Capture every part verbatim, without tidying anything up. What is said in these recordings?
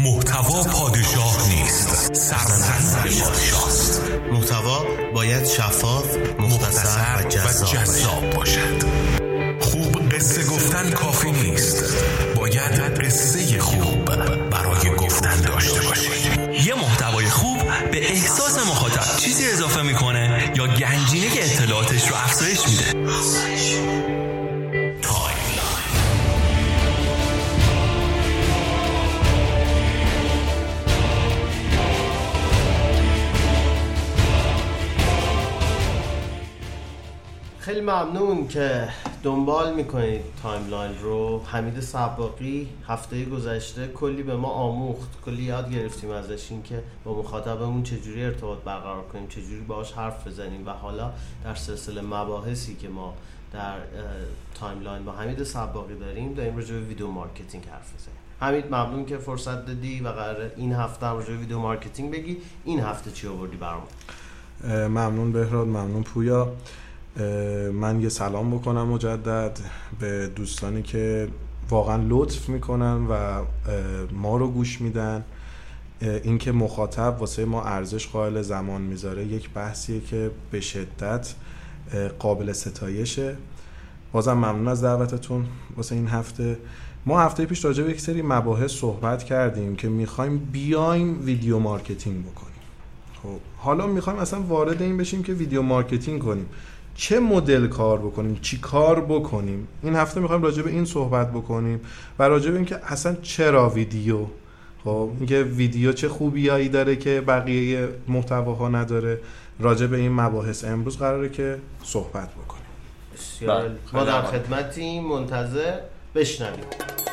محتوا پادشاه نیست، سرزنده پادشاست. محتوا باید شفاف، مختصر و جذاب, و جذاب باشد. خوب قصه گفتن کافی نیست، باید قصه خوب برای گفتن داشته باشید. یه محتوای خوب به احساس مخاطب چیزی اضافه میکنه یا گنجینه اطلاعاتش رو افزایش میده. خیلی ممنون که دنبال میکنید تایملاین رو. حمید سباقی هفته گذشته کلی به ما آموخت، کلی یاد گرفتیم ازش، این که با مخاطبمون چجوری ارتباط برقرار کنیم، چجوری باهاش حرف بزنیم و حالا در سلسله مباحثی که ما در تایملاین با حمید سباقی داریم داریم راجع به ویدیو مارکتینگ حرف بزنیم. حمید ممنون که فرصت دادی و قراره این هفته هم راجع به ویدیو مارکتینگ بگی. این هفته چی آوردی برام؟ ممنون بهراد، ممنون پویا. من یه سلام بکنم مجدد به دوستانی که واقعا لطف میکنن و ما رو گوش میدن. این که مخاطب واسه ما ارزش قائل زمان میذاره یک بحثیه که به شدت قابل ستایشه. بازم ممنون از دعوتتون واسه این هفته. ما هفته پیش راجع به یک سری مباحث صحبت کردیم که میخوایم بیایم ویدیو مارکتینگ بکنیم. خب حالا میخوایم اصلا وارد این بشیم که ویدیو مارکتینگ کنیم، چه مدل کار بکنیم، چی کار بکنیم. این هفته میخوایم راجع به این صحبت بکنیم و راجع به این که اصلا چرا ویدیو، خب اینکه ویدیو چه خوبیایی داره که بقیه محتواها نداره. راجع به این مباحث امروز قراره که صحبت بکنیم. بسیار ما در خدمتیم، منتظر بشنویم.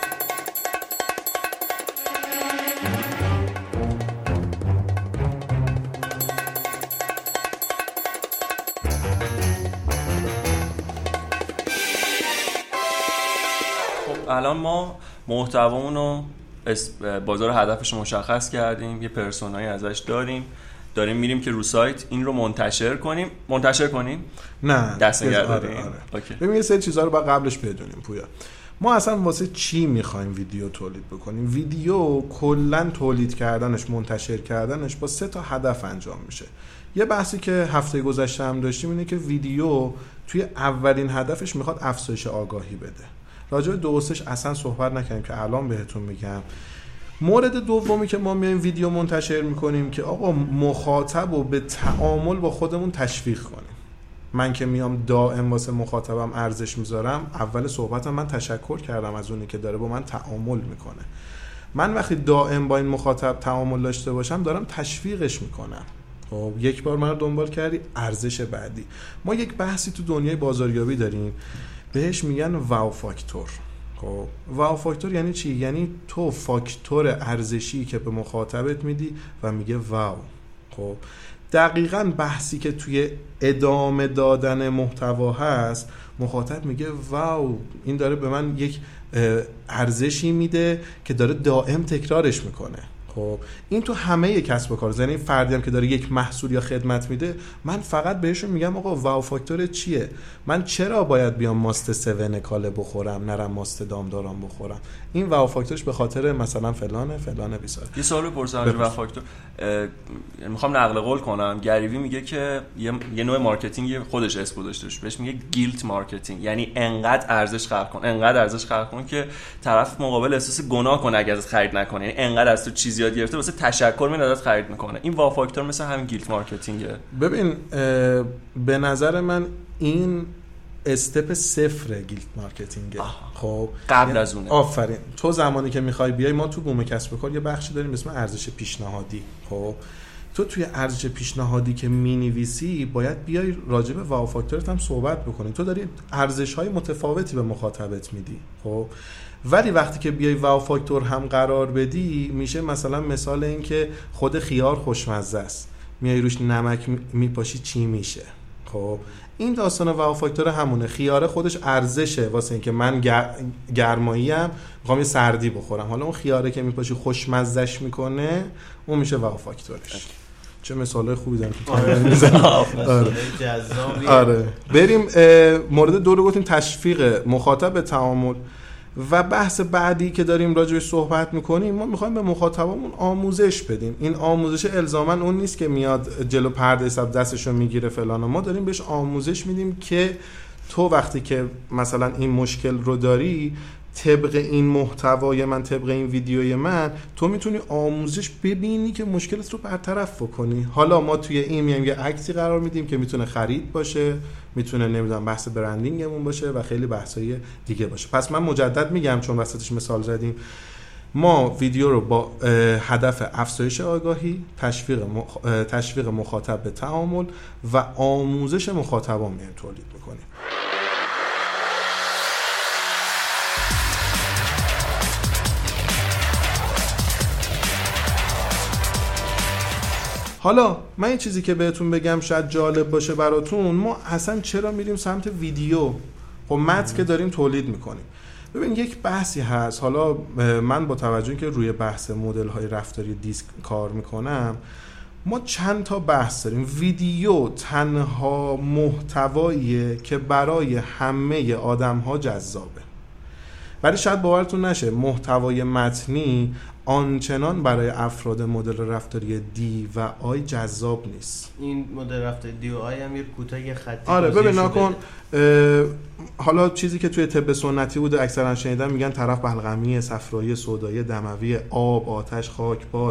الان ما محتوامون رو بازار هدفش مشخص کردیم، یه پرسونایی ازش داریم، داریم میریم که رو سایت این رو منتشر کنیم. منتشر کنیم؟ نه دست نگرداریم. آره آره. ببین یه سری چیزا رو باید قبلش بدونیم پویا. ما اصلا واسه چی میخوایم ویدیو تولید بکنیم؟ ویدیو کلا تولید کردنش، منتشر کردنش با سه تا هدف انجام میشه. یه بحثی که هفته گذشته هم داشتیم اینه که ویدیو توی اولین هدفش میخواد افزایش آگاهی بده. راجع به دوستش اصلا صحبت نکنیم که الان بهتون میگم. مورد دومی که ما میایم ویدیو منتشر میکنیم که آقا مخاطب رو به تعامل با خودمون تشویق کنیم. من که میام دائم واسه مخاطبم ارزش میذارم، اول صحبتم من تشکر کردم از اونی که داره با من تعامل میکنه. من وقتی دائم با این مخاطب تعامل داشته باشم دارم تشویقش میکنم. خب یک بار من رو دنبال کردی، ارزش بعدی. ما یک بحثی تو دنیای بازاریابی داریم بهش میگن واو فاکتور. خب واو فاکتور یعنی چی؟ یعنی تو فاکتور ارزشی که به مخاطبت میدی و میگه واو. خب دقیقاً بحثی که توی ادامه دادن محتوا هست، مخاطب میگه واو این داره به من یک ارزشی میده که داره دائم تکرارش میکنه. خب این تو همه کسب و کار، یعنی فردی هم که داره یک محصول یا خدمت میده، من فقط بهشون میگم آقا واو فاکتور چیه؟ من چرا باید بیام ماست سون کاله بخورم نرم ماست دامداران بخورم؟ این واو فاکتورش به خاطر مثلا فلانه فلانه بیسار. یه سوال بپرسم راجع به واو فاکتور. میخوام نقل قول کنم. گریوی میگه که یه, یه نوع مارکتینگ خودش اسم گذاشته بهش میگه گیلت مارکتینگ، یعنی انقدر ارزش خلق کن، انقدر ارزش خلق کن که طرف مقابل احساس گناه کنه اگر ازت خرید نکنه، یعنی انقدر از تو چیزی یاد گرفته واسه تشکر میاد ازت خرید میکنه. این واو فاکتور مثل همین گیلت مارکتینگه. ببین به نظر من این استپ صفر گیلت مارکتینگه. خب قبل از اونه. آفرین. تو زمانی که میخوای بیای، ما تو بوم کسب و کار یه بخشی داریم به اسم ارزش پیشنهادی. خب تو توی ارزش پیشنهادی که مینویسی باید بیای راجع به واو فاکتورت هم صحبت بکنی. تو داری ارزش‌های متفاوتی به مخاطبت میدی. خب ولی وقتی که بیای واو فاکتور هم قرار بدی، میشه مثلا مثال این که خود خیار خوشمزه است، میای روش نمک میپاشی چی میشه؟ خب این داستان واو فاکتور همونه. خیاره خودش ارزشه واسه اینکه من گرمایی ام میخوام یه سردی بخورم، حالا اون خیاره که میپاشی خوشمزهش میکنه اون میشه واو فاکتورش. چه مثالای خوبی دارم تو تایملاین میزنم. آره جذابی. آره بریم مورد دو رو گفتیم، تشویق مخاطب به تعامل. و بحث بعدی که داریم راجعش صحبت میکنیم، ما میخوایم به مخاطبمون آموزش بدیم. این آموزش الزاما اون نیست که میاد جلو پرده حساب دستشو میگیره فلان، ما داریم بهش آموزش میدیم که تو وقتی که مثلا این مشکل رو داری، طبق این محتوای من، طبق این ویدیوی من، تو میتونی آموزش ببینی که مشکلت رو برطرف کنی. حالا ما توی این میایم یه عکسی قرار میدیم که میتونه خرید باشه، میتونه نمیدونم بحث برندینگمون باشه و خیلی بحثای دیگه باشه. پس من مجدد میگم چون وسطش مثال زدیم، ما ویدیو رو با هدف افزایش آگاهی، تشویق مخ... تشویق مخاطب به تعامل و آموزش مخاطبان میایم تولید میکنیم. حالا من این چیزی که بهتون بگم شاید جالب باشه براتون، ما اصلا چرا میریم سمت ویدیو؟ خب متن که داریم تولید میکنیم. ببین یک بحثی هست، حالا من با توجه که روی بحث مدل های رفتاری دیسک کار میکنم، ما چند تا بحث داریم. ویدیو تنها محتواییه که برای همه آدم ها جذابه، ولی شاید باورتون نشه محتوای متنی آنچنان برای افراد مدل رفتاری دی و آی جذاب نیست. این مدل رفتاری دی و آی هم یه کوتاه یه خطی. آره ببین نکن، حالا چیزی که توی طب سنتی بوده اکثرا شنیدن، میگن طرف بلغمی، صفرایی، سودایی، دموی، آب، آتش، خاک، باد.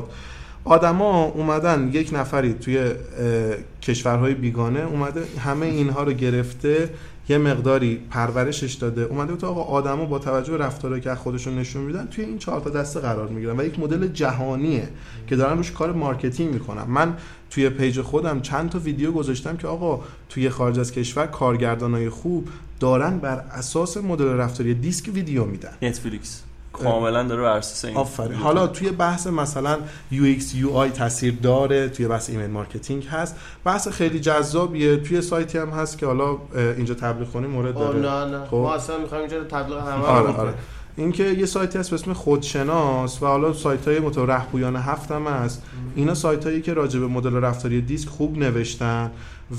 آدما اومدن یک نفری توی کشورهای بیگانه اومده همه اینها رو گرفته، یه مقداری پرورشش داده، اومده تو آقا آدما با توجه به رفتارهایی که خودشون نشون میدن توی این چهار تا دسته قرار میگیرن و یک مدل جهانیه که دارن روش کار مارکتینگ میکنن. من توی پیج خودم چند تا ویدیو گذاشتم که آقا توی خارج از کشور کارگردانای خوب دارن بر اساس مدل رفتاری دیسک ویدیو میدن. نتفلیکس کاملا داره بر اساس این. آفرین. حالا توی بحث مثلا یو ایکس یو آی تاثیر داره، توی بحث ایمیل مارکتینگ هست، بحث خیلی جذابیه. توی سایتی هم هست که حالا اینجا تبلیغ کنیم مورد داره. نه نه خب ما اصلا می‌خوایم اینجا تبلیغ همه آره آره. این که یه سایتی هست به اسم خودشناس و حالا سایت‌های مترهبویان هفت هم هست. اینا سایت‌هایی که راجع به مدل رفتاری دیسک خوب نوشتن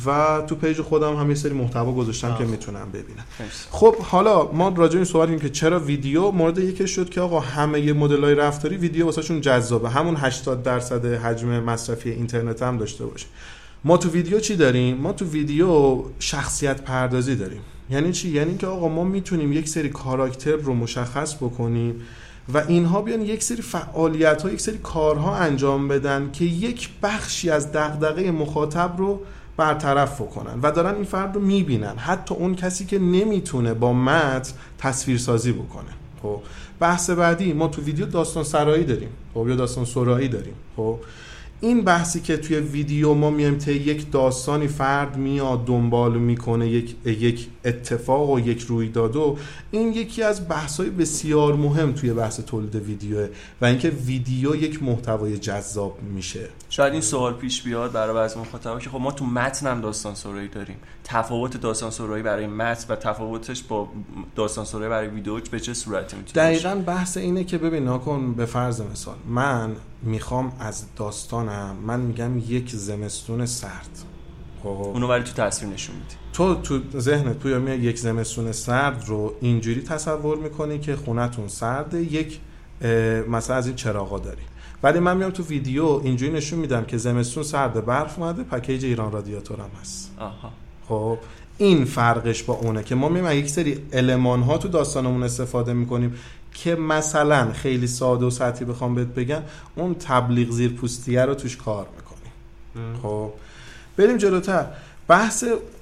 و تو پیج خودم هم یه سری محتوا گذاشتم آه. که میتونم ببینم. خب حالا ما راجع به این صحبت کردیم که چرا ویدیو مورد یکی شد که آقا همه مدل‌های رفتاری ویدیو واسهشون جذابه، همون هشتاد درصد حجم مصرفی اینترنت هم داشته باشه. ما تو ویدیو چی داریم؟ ما تو ویدیو شخصیت پردازی داریم. یعنی چی؟ یعنی که آقا ما میتونیم یک سری کاراکتر رو مشخص بکنیم و اینها بیان یک سری فعالیت‌ها، یک سری کارها انجام بدن که یک بخشی از دغدغه مخاطب رو برطرف کنن و دارن این فرد رو میبینن، حتی اون کسی که نمیتونه با متن تصویرسازی بکنه. خب بحث بعدی، ما تو ویدیو داستان سرایی داریم، خب یا داستان سرایی داریم. خب این بحثی که توی ویدیو ما میایم تا یک داستانی فرد میاد دنبال میکنه یک یک اتفاق و یک رویدادو، این یکی از بحث‌های بسیار مهم توی بحث تولید ویدیوه و اینکه ویدیو یک محتوای جذاب میشه. شاید این سوال پیش بیاد برای بعضی مخاطبا که خب ما تو متن هم داستان سرایی داریم، تفاوت داستان سرایی برای متن و تفاوتش با داستان سرایی برای ویدیو به چه صورتی میتونه؟ دقیقاً بحث اینه که ببین نکن، به فرض مثال من میخوام از داستانم، من میگم یک زمستون سرد، خب اونو ولی تو تصویر نشون میدی، تو تو ذهنت تو میاد یک زمستون سرد رو اینجوری تصور میکنی که خونتون سرده، یک مثلا از این چراغا داری، ولی من میام تو ویدیو اینجوری نشون میدم که زمستون سرده، برف اومده، پکیج ایران رادیاتور هم هست. آها. خب این فرقش با اونه که ما میایم یک سری المان ها تو داستانمون استفاده میکنیم که مثلا خیلی ساده و سطحی بخوام بهت بگم اون تبلیغ زیرپوستیه رو توش کار میکنیم. خب بریم جلوتر. بحث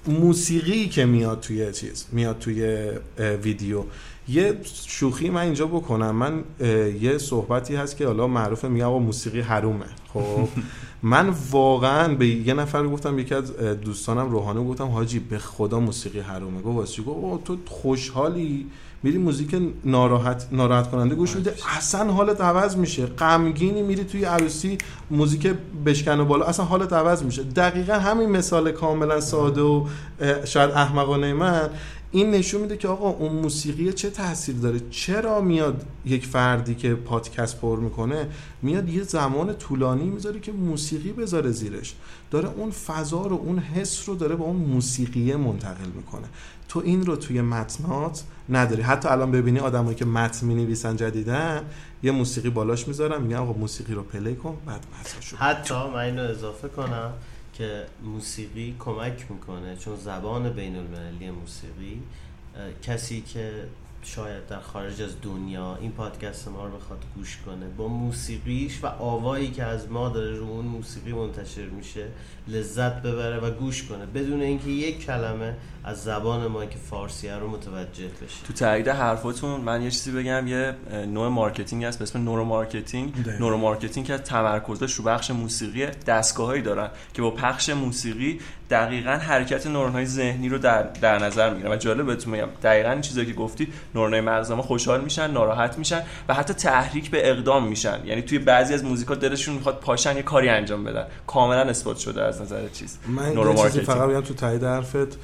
موسیقی که میاد توی چیز میاد توی ویدیو، یه شوخی من اینجا بکنم. من یه صحبتی هست که حالا معروفه، میگم آقا موسیقی حرومه. خب من واقعا به یه نفر گفتم، یکی از دوستانم روحانی گفتم حاجی به خدا موسیقی حرومه. گفت واسه چی؟ گفت تو خوشحالی میری موزیک ناراحت ناراحت کننده گوش میده، اصلا حالت عوض میشه. غمگینی میری توی عروسی موزیک بشکن و بالا، اصلا حالت عوض میشه. دقیقاً همین مثال کاملا ساده و شاید احمقانه من این نشون میده که آقا اون موسیقی چه تاثیر داره. چرا میاد یک فردی که پادکست پر میکنه میاد یه زمان طولانی میذاره که موسیقی بذاره زیرش، داره اون فضا رو، اون حس رو داره با اون موسیقی منتقل میکنه. تو این رو توی متنات نداری. حتی الان ببینی آدمایی که متن می‌نویسن جدیدن یه موسیقی بالاش میذارن، میگن آقا موسیقی رو پلی کن بعد متنشو. حتی من اینو اضافه کنم که موسیقی کمک میکنه، چون زبان بین المللی موسیقی، کسی که شاید در خارج از دنیا این پادکست ما رو بخواد گوش کنه، با موسیقیش و آوایی که از ما داره رو اون موسیقی منتشر میشه لذت ببره و گوش کنه بدون اینکه یک کلمه از زبان ما که فارسیه رو متوجه بشه. تو تایید حرفاتون من یه چیزی بگم، یه نوع مارکتینگ هست به اسم نورو مارکتینگ. نورو مارکتینگ که تمرکزش رو بخش موسیقی، دستگاهایی دارن که با پخش موسیقی دقیقاً حرکت نورون‌های ذهنی رو در در نظر میگیرن. و جالب بهتون میگم دقیقاً این چیزایی که گفتی، نورون‌های مغز ما خوشحال میشن، ناراحت میشن و حتی تحریک به اقدام میشن. یعنی توی بعضی از موزیکا دلشون میخواد پاشن یه کاری انجام بدن. کاملا اثبات شده از نظر چیز نورو مارکتینگ. فقط بگم تو تایید حرفت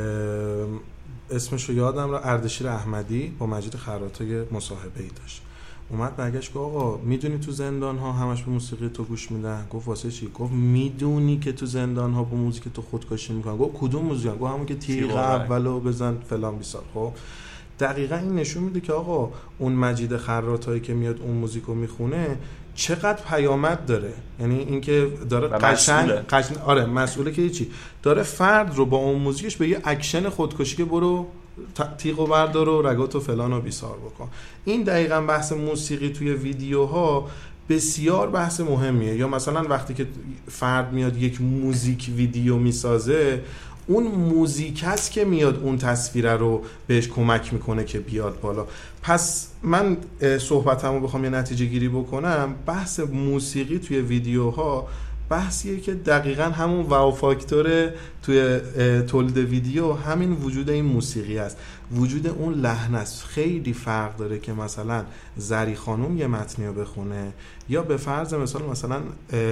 اسمش رو یادم را اردشیر احمدی با مجید خراطی مصاحبه‌ای داشت، اومد برگشت که آقا میدونی تو زندان ها همش به موسیقی تو گوش میدن؟ گفت واسه چی؟ گفت میدونی که تو زندان ها با موزیک تو خودکشی میکنن؟ گفت کدوم موزیک؟ گفت همون که تیغ اولو بزن فلان بیسار. خب دقیقاً این نشون میده که آقا اون مجید خراطی که میاد اون موزیکو میخونه چقدر پیامد داره. یعنی اینکه داره قشنگ قشنگ آره مسئوله که چی داره فرد رو با اون موزیکش به یه اکشن خودکشی که برو تیغو بردار و رگاتو فلان و بیسار بکن. این دقیقاً بحث موسیقی توی ویدیوها بسیار بحث مهمیه. یا مثلا وقتی که فرد میاد یک موزیک ویدیو میسازه، اون موزیک هست که میاد اون تصویر رو بهش کمک میکنه که بیاد بالا. پس من صحبتمو بخوام یه نتیجه گیری بکنم، بحث موسیقی توی ویدیوها بحثیه که دقیقاً همون واو فاکتور توی تولید ویدیو همین وجود این موسیقی است، وجود اون لحن است. خیلی فرق داره که مثلا زری خانوم یه متنی رو بخونه یا به فرض مثال مثلا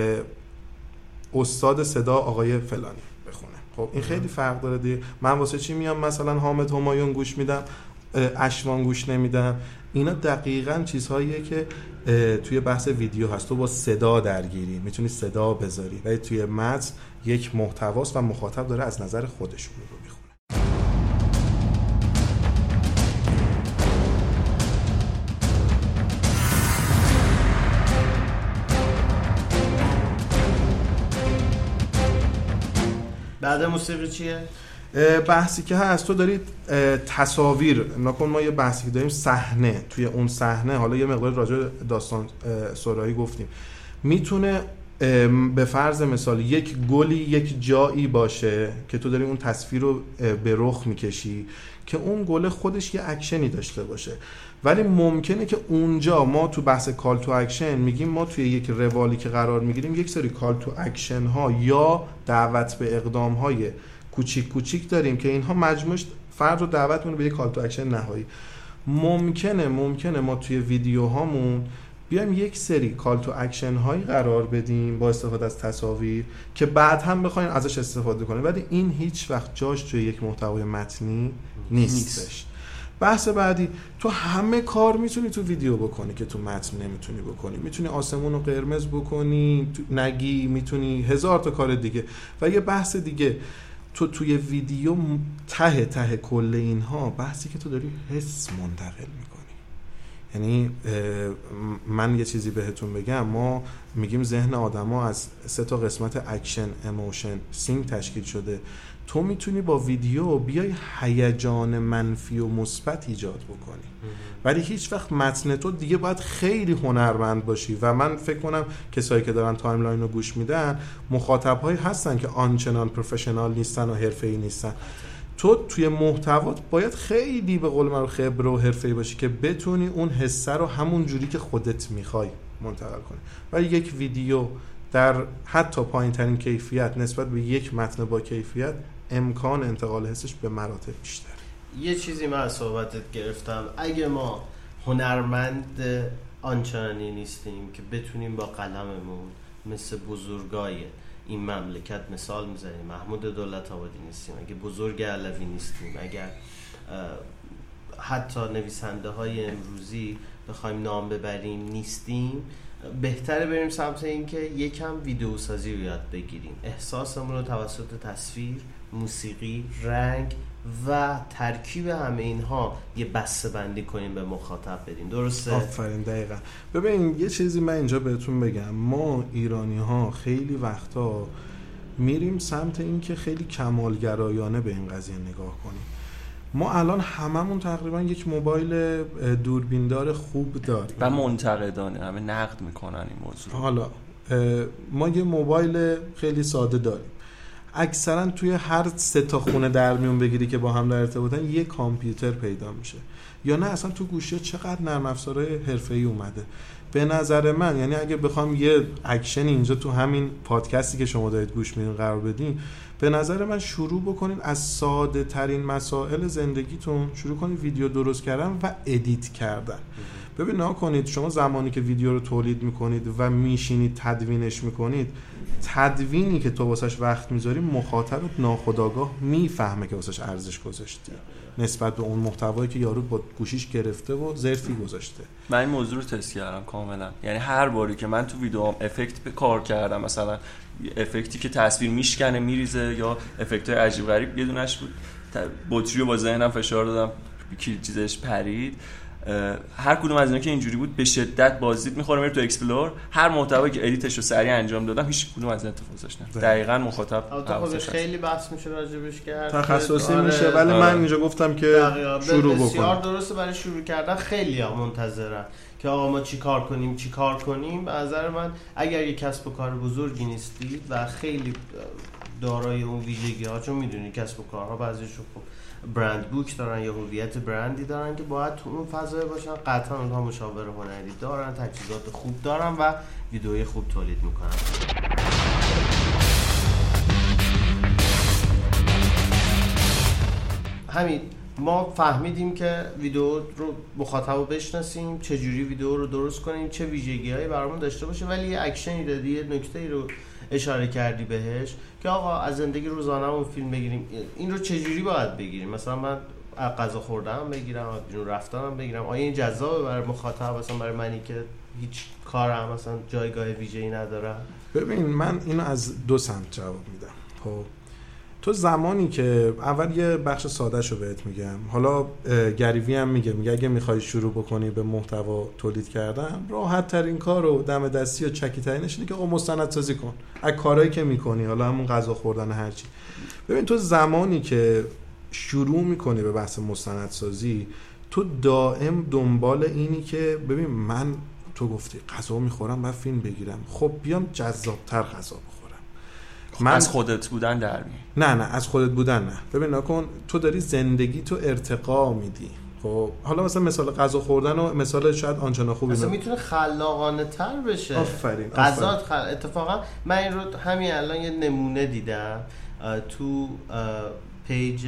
استاد صدا آقای فلانی بخونه. خب این خیلی فرق داره دیگه. من واسه چی میام مثلا حامد همایون گوش میدم، اشوان گوش نمیدم؟ اینا دقیقاً چیزهاییه که توی بحث ویدیو هست. تو با صدا درگیری، میتونی صدا بذاری، ولی توی متن یک محتواست و مخاطب داره از نظر خودش رو میخونه. بعد موسیقی چیه؟ بحثی که هست تو دارید تصاویر نکن. ما یه بحثی که داریم صحنه، توی اون صحنه حالا یه مقدار راجع داستان سرایی گفتیم، میتونه به فرض مثال یک گلی یک جایی باشه که تو داری اون تصویر رو به رخ میکشی که اون گل خودش یه اکشنی داشته باشه، ولی ممکنه که اونجا ما تو بحث کال تو اکشن میگیم ما توی یک روالی که قرار میگیریم یک سری کال تو اکشن ها یا دعوت به اقدام های کوچیک کوچیک داریم که اینها مجموعش فرد رو دعوت میکنه به یک کال تو اکشن نهایی. ممکنه ممکنه ما توی ویدیوهامون بیایم یک سری کال تو اکشن هایی قرار بدیم با استفاده از تصاویر که بعد هم بخوایم ازش استفاده کنیم، ولی این هیچ وقت جاش توی یک محتوای متنی نیستش. بحث بعدی، تو همه کار میتونی تو ویدیو بکنی که تو متن نمیتونی بکنی. میتونی آسمون رو قرمز بکنی، نگی، میتونی هزار تا کار دیگه. و یه بحث دیگه، تو توی ویدیو ته ته کل اینها بحثی که تو داری حس منتقل میکنی. یعنی من یه چیزی بهتون بگم، ما میگیم ذهن آدما از سه تا قسمت اکشن، ایموشن، سینک تشکیل شده. تو میتونی با ویدیو بیای هیجان منفی و مثبت ایجاد بکنی، ولی هیچ وقت متن تو دیگه باید خیلی هنرمند باشی. و من فکر کنم کسایی که دارن تایملاین رو گوش میدن مخاطب‌هایی هستن که آنچنان پروفشنال نیستن و حرفه‌ای نیستن. تو توی محتوات باید خیلی به قول من خبره و حرفه‌ای باشی که بتونی اون حسه رو همون جوری که خودت میخوای منتقل کنی. ولی یک ویدیو در حتی پایین‌ترین کیفیت نسبت به یک متن با کیفیت امکان انتقال حسش به مراتب بیشتر. یه چیزی من از صحبتت گرفتم، اگه ما هنرمند آنچنانی نیستیم که بتونیم با قلممون مثل بزرگای این مملکت مثال میزنیم، محمود دولت آبادی نیستیم، اگه بزرگ علوی نیستیم، اگر حتی نویسنده های امروزی بخوایم نام ببریم نیستیم، بهتره بریم سمت این که یکم ویدیو سازی رو یاد بگیریم، احساسمون رو توسط تصویر، موسیقی، رنگ و ترکیب همه اینها یه بسته بندی کنیم به مخاطب بدیم. درسته؟ آفرین، دقیقا. ببین یه چیزی من اینجا بهتون بگم، ما ایرانی ها خیلی وقتا میریم سمت این که خیلی کمالگرایانه به این قضیه نگاه کنیم. ما الان هممون تقریبا یک موبایل دوربیندار خوب داریم و منتقدانه همه نقد میکنن این موضوع. حالا ما یه موبایل خیلی ساده داریم، اکثرا توی هر سه تا خونه در میون بگیری که با هم در ارتباطن یه کامپیوتر پیدا میشه، یا نه اصلا تو گوشی چقدر نرم افزارهای حرفه‌ای اومده. به نظر من یعنی اگه بخوام یه اکشن اینجا تو همین پادکستی که شما دارید گوش میدین قرار بدین، به نظر من شروع بکنین از ساده ترین مسائل زندگیتون، شروع کنید ویدیو درست کردن و ادیت کردن. ببین نکنید شما زمانی که ویدیو رو تولید میکنید و میشینید تدوینش میکنید، تدوینی که تو واسش وقت میذاری مخاطبت ناخودآگاه میفهمه که واسش ارزش گذاشتی نسبت به اون محتوایی که یارو با گوشیش گرفته و ظرفی گذاشته. من این موضوع رو تست کردم کاملا، یعنی هر باری که من تو ویدیوام افکت به کار کردم، مثلا افکتی که تصویر میشکنه میریزه یا افکت‌های عجیب غریب، یه دونش بود بطری رو با ذهنم فشار دادم کی چیزش پرید، هر کدوم از اینا که اینجوری بود به شدت بازدید میخوره میره تو اکسپلور، هر محتوایی که ادیتش رو سریع انجام دادم هیچ کدوم از این اتفاق داشتن. دقیقاً مخاطب حواسش خیلی بحث میشه راجبش کرد، تخصصی آره میشه، ولی آره. من اینجا گفتم که شروع بکنم. بسیار درسته، برای شروع کردن خیلی‌ها منتظرن که آقا ما چی کار کنیم چی کار کنیم. به نظر من اگر یک کسب و کار بزرگی نیستید و خیلی دارای اون ویژگی‌ها، چون میدونی کسب و کارها بعضیشون خب برند بوک دارن یا هویت برندی دارن که باید تو اون فضای باشن، قطعا اونها مشاور هنری دارن، تجهیزات خوب دارن و ویدیوی خوب تولید میکنن. همین ما فهمیدیم که ویدیو رو مخاطب رو بشناسیم، چجوری ویدیو رو درست کنیم، چه ویژگی‌هایی برامون داشته باشه، ولی یه اکشنی دادی، یه نکته‌ای رو اشاره کردی بهش که آقا از زندگی روزانه‌مون فیلم بگیریم. این رو چجوری باید بگیریم؟ مثلا من غذا خوردنم بگیرم، بیرون رفتنم بگیرم، آیا این جذابه برای مخاطب، مثلا برای منی که هیچ کارم مثلا جایگاه ویژه‌ای ندارم؟ ببین من اینو از دو سمت جواب میدم. خب تو زمانی که اول یه بخش ساده‌شو بهت میگم، حالا گریوی هم میگه میگه اگه میخوای شروع بکنی به محتوا تولید کردن، راحت ترین کارو دم دستی و چکی ترینش اینه که آقا مستندسازی کن از کارهایی که میکنی، حالا همون غذا خوردن هر چی. ببین تو زمانی که شروع میکنی به بحث مستندسازی، تو دائم دنبال اینی که ببین من تو گفتی غذا میخورم بعد فیلم بگیرم، خب بیام جذاب‌تر غذا بخورم. من از خودت بودن در می نه نه از خودت بودن نه. ببین نکن تو داری زندگی تو ارتقا میدی. خب حالا مثلا مثال غذا خوردن و مثال شاید آنچنان خوبی مثلا میتونه خلاقانه تر بشه. آفرین. غذا خل... اتفاقا من این رو همین الان یه نمونه دیدم تو پیج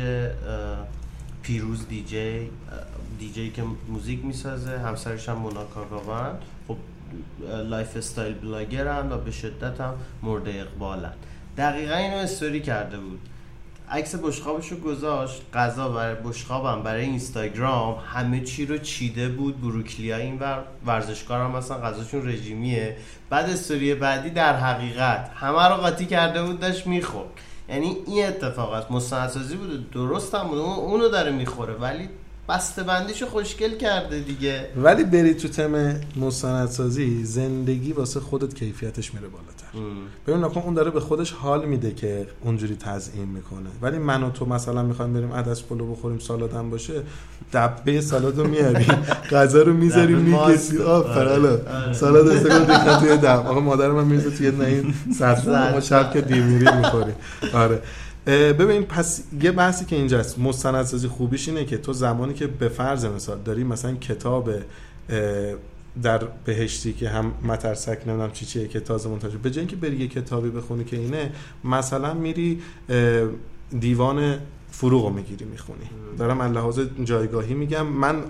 پیروز دی جی دی جی که موزیک میسازه، همسرش هم مونا کاکاوان، خب لایف استایل بلاگرن و به شدت هم مورد اقبالن. دقیقا اینو استوری کرده بود، عکس بشقابشو گذاشت، غذا برای بشقابم برای اینستاگرام همه چی رو چیده بود، بروکلی ها این ور ورزشکار هم مثلا غذاشون رژیمیه، بعد استوری بعدی در حقیقت همه رو قاطی کرده بود داشت میخورد. یعنی این اتفاق است، مستندسازی بود درست هم بود، اونو داره میخوره ولی بسته بندیشو خوشگل کرده دیگه. ولی بری تو تم مستندسازی، زندگی واسه خودت کیفیتش میره بالاتر. ببین نکن اون داره به خودش حال میده که اونجوری تزیین میکنه، ولی من و تو مثلا میخوایم بریم عدس پلو بخوریم، سالادم باشه، دبه سالادو میاریم، غذا رو میذاریم میکسی، آفرین سالاد استقلال دیگه توی دم، آقا مادر من میذاره توی این سبزه ما شب که دیمیری میخوریم. آره ببین پس یه بحثی که اینجاست، مستندسازی خوبیش اینه که تو زمانی که به فرض مثال داری مثلا کتاب در بهشتی که هم مترسک نمیدونم چی چیه که تازه منتشر، به جای اینکه بری یه کتابی بخونی که اینه، مثلا میری دیوان فروغو میگیری میخونی. دارم از لحاظ جایگاهی میگم، من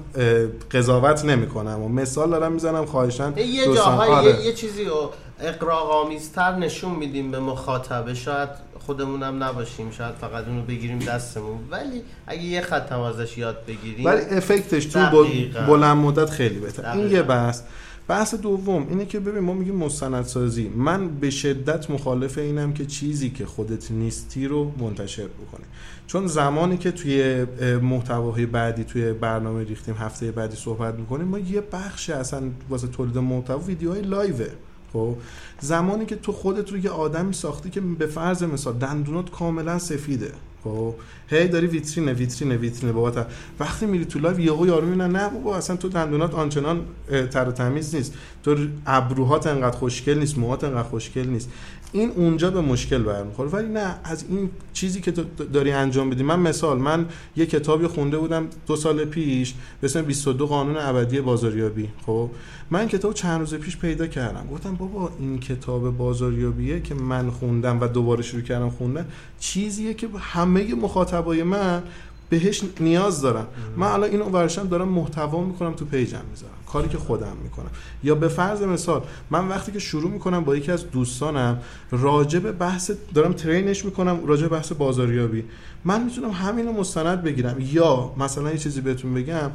قضاوت نمیکنم و مثال دارم میزنم خواهشاً یه جاهای آره. یه،, یه چیزی رو اغراق‌آمیزتر نشون میدیم به مخاطب، شاید خودمونم نباشیم، شاید فقط اونو بگیریم دستمون، ولی اگه یه خط هم ازش یاد بگیریم ولی افکتش تو بلند مدت خیلی بهتر. این یه بحث. بحث دوم اینه که ببین ما میگیم مستندسازی، من به شدت مخالف اینم که چیزی که خودت نیستی رو منتشر بکنی، چون زمانی که توی محتواهای بعدی توی برنامه ریختیم هفته بعدی صحبت میکنیم، ما یه بخش اصلا واسه تولید محتوا ویدیوهای لایوه. خب زمانی که تو خودت رو یه آدمی ساختی که به فرض مثال دندونات کاملا سفیده، خب هی داری ویترینه ویترینه ویترینه بابا، وقتی میری تو لایو یهو یارو میبینه نه بابا اصلا تو دندونات آنچنان تر و تمیز نیست، تو ابروهات انقدر خوشگل نیست، موهات انقدر خوشگل نیست، این اونجا به مشکل برمیخوره. ولی نه، از این چیزی که داری انجام بدی، من مثال من یه کتابی خونده بودم دو سال پیش به اسم بیست و دو قانون ابدی بازاریابی. خب من کتاب چند روز پیش پیدا کردم، گفتم بابا این کتاب بازاریابیه که من خوندم و دوباره شروع کردم خوندن، چیزیه که همه مخاطبای من بهش نیاز دارن. من الان اینو ورشم دارم محتوا میکنم تو پیجم میذارم، کاری که خودم میکنم. یا به فرض مثال من وقتی که شروع میکنم با یکی از دوستانم راجع به بحث دارم ترینش میکنم راجع به بحث بازاریابی، من میتونم همینو مستند بگیرم. یا مثلا یه چیزی بهتون بگم،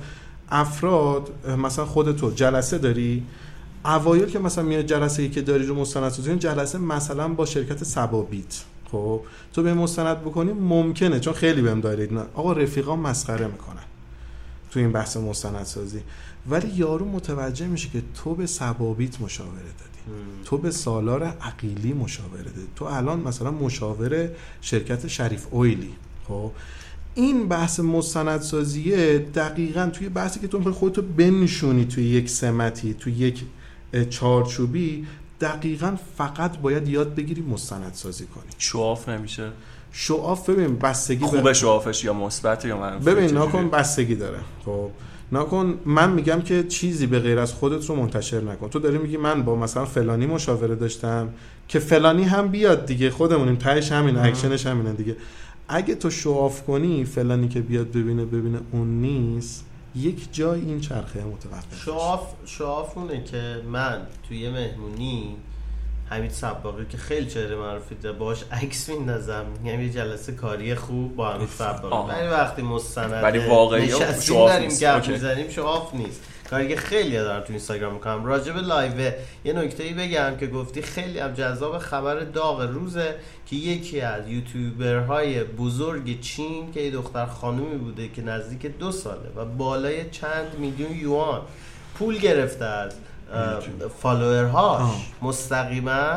افراد مثلا خودتو جلسه داری، اوایل که مثلا میاد جلسه‌ای که داری رو مستندسازی، جلسه مثلا با شرکت سبابیت، خب تو به مستند بکنی ممکنه، چون خیلی بهم دارید نه آقا رفیقام مسخره میکنن تو این بحث مستندسازی، ولی یارو متوجه میشه که تو به سبابیت مشاوره دادی، تو به سالار عقیلی مشاوره دادی، تو الان مثلا مشاور شرکت شریف اویلی. خب این بحث مستندسازیه دقیقاً توی بحثی که تو میخوای خودتو بنشونی توی یک سمتی، توی یک چارچوبی، دقیقاً فقط باید یاد بگیری مستندسازی کنی. شواف نمیشه. شواف ببین بستگی خوبه شوافش یا مثبت یا منفی. ببین ناکن بستگی داره. خب ناکن من میگم که چیزی به غیر از خودت رو منتشر نکن. تو داری میگی من با مثلا فلانی مشاوره داشتم که فلانی هم بیاد دیگه، خودمونیم تهش همین، اکشنش همینه دیگه. اگه تو شواف کنی فلانی که بیاد ببینه ببینه اون نیست، یک جای این چرخه متوقف. شواف شوافونه که من توی مهمونی حمید صباغی که خیلی چهره معروفی داره باهاش عکس میندازم، میگم یه جلسه کاری خوب با حمید صباغی، ولی وقتی مستند ولی واقعی نشستیم داریم گپ میزنیم شواف نیست. کاری که خیلی دارم تو اینستاگرام میکنم. راجع به لایو یه نکته‌ای بگم که گفتی خیلی هم جذاب، خبر داغ روزه که یکی از یوتیوبرهای بزرگ چین که یه دختر خانومی بوده که نزدیک دو ساله و بالای چند میلیون یوان پول گرفته از فالوورهاش، مستقیما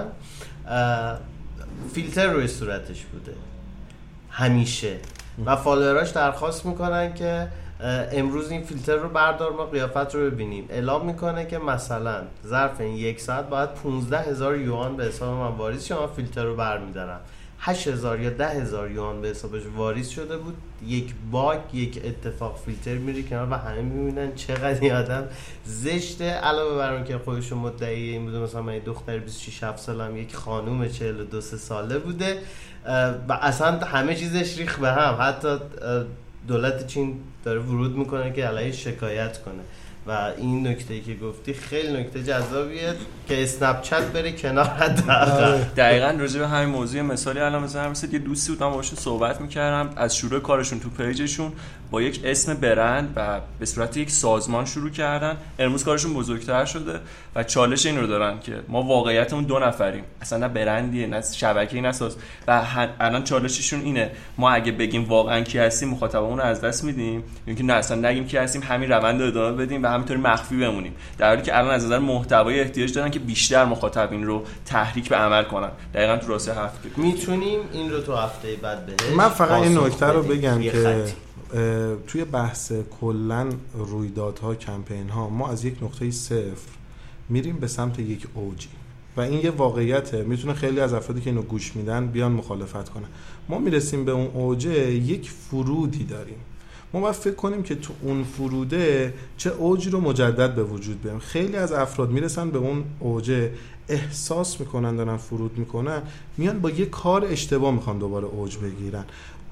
فیلتر روی صورتش بوده همیشه و فالوورهاش درخواست میکنن که امروز این فیلتر رو بردار ما قیافت رو ببینیم. اعلام میکنه که مثلا ظرف این یک ساعت باید پونزده هزار یوان به حساب من واریز شه، من فیلتر رو برمیدارم. هشت هزار یا ده هزار یوان به حسابش واریز شده بود. یک باگ، یک اتفاق، فیلتر میری کنار و همه میبینن چقدر این آدم زشته. علاوه بر اون که خودش مدعی این بوده مثلا من دختر بیست و شش هفت سالم، یک خانوم چهل و دو ساله بوده و اصلا همه چیزش ریخ به هم. حتی دولت چین داره ورود میکنه که علیه شکایت کنه و این نکته‌ای که گفتی خیلی نکته جذابیه که اسنپ چت بره کنار. حداقل دقیقاً راجع به همین موضوع مثالی الان مثلا مثلا یه دوستی بود من باهاشون صحبت می‌کردم از شروع کارشون تو پیجشون با یک اسم برند و به صورت یک سازمان شروع کردن. امروز کارشون بزرگتر شده و چالش این رو دارن که ما واقعیتمون دو نفریم، اصلا نه برندیه نه شبکه‌ای نه ساز، و الان چالششون اینه ما اگه بگیم واقعا کی هستیم مخاطبمون رو از دست میدیم، اینکه نه اصلا نگیم کی هستیم همین روند رو ادامه بدیم و همینطوری مخفی بمونیم، در حالی که الان از نظر محتوایی احتیاج دارن که بیشتر مخاطبین رو تحریک به عمل کنن. دقیقاً تو راسته هفته میتونیم این رو تو هفته بعد بهش. من فقط این نکته رو بگم که توی بحث کلن رویدادها کمپین ها ما از یک نقطه صفر میریم به سمت یک اوجی و این یه واقعیته. میتونه خیلی از افرادی که اینو گوش میدن بیان مخالفت کنن. ما میرسیم به اون اوجه، یک فرودی داریم. ما باید فکر کنیم که تو اون فروده چه اوجی رو مجدد به وجود بیاریم. خیلی از افراد میرسن به اون اوجه، احساس میکنن دارن فرود میکنن، میان با یه کار اشتباه میخوان دوباره اوج بگیرن.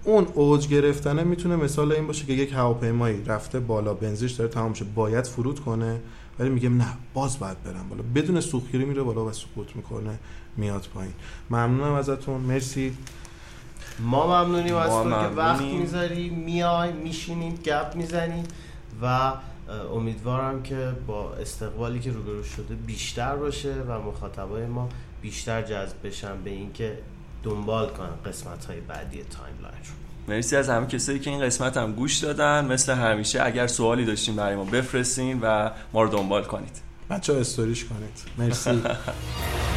اون اوج گرفتنه میتونه مثال این باشه که یک هواپیمایی رفته بالا، بنزینش داره تمام شه، باید فرود کنه، ولی میگه نه باز باید برم بالا، بدون سوختگیری میره بالا و سقوط میکنه، میاد پایین. ممنونم ازتون، مرسی. ما ممنونیم از تو که وقت میذاری میای میشینیم گپ میزنیم و امیدوارم که با استقبالی که روبرو شده بیشتر باشه و مخاطبای ما بیشتر جذب بشن به این که دنبال کنن قسمت‌های بعدی تایملاین رو. مرسی از همه کسایی که این قسمت هم گوش دادن. مثل همیشه اگر سوالی داشتین برای ما بفرستین و ما رو دنبال کنید. بچه‌ها استوریش کنید. مرسی.